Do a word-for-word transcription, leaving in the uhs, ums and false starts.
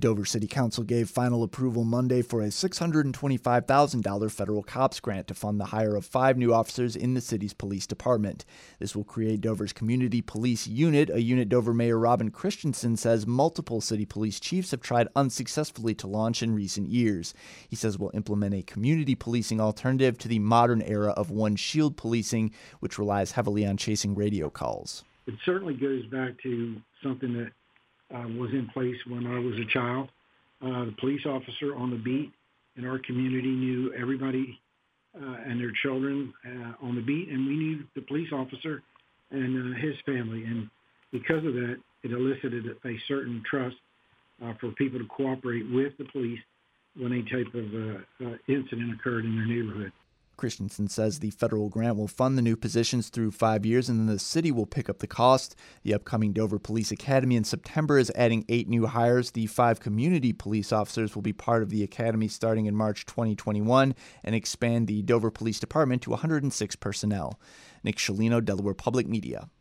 Dover City Council gave final approval Monday for a six hundred twenty-five thousand dollars federal COPS grant to fund the hire of five new officers in the city's police department. This will create Dover's Community Police Unit, a unit Dover Mayor Robin Christensen says multiple city police chiefs have tried unsuccessfully to launch in recent years. He says we'll implement a community policing alternative to the modern era of one shield policing, which relies heavily on chasing radio calls. It certainly goes back to something that Uh, was in place when I was a child. Uh, the police officer on the beat in our community knew everybody uh, and their children uh, on the beat, and we knew the police officer and uh, his family. And because of that, it elicited a certain trust uh, for people to cooperate with the police when any type of uh, uh, incident occurred in their neighborhood. Christensen says the federal grant will fund the new positions through five years, and then the city will pick up the cost. The upcoming Dover Police Academy in September is adding eight new hires. The five community police officers will be part of the academy starting in March twenty twenty-one and expand the Dover Police Department to one hundred six personnel. Nick Scialino, Delaware Public Media.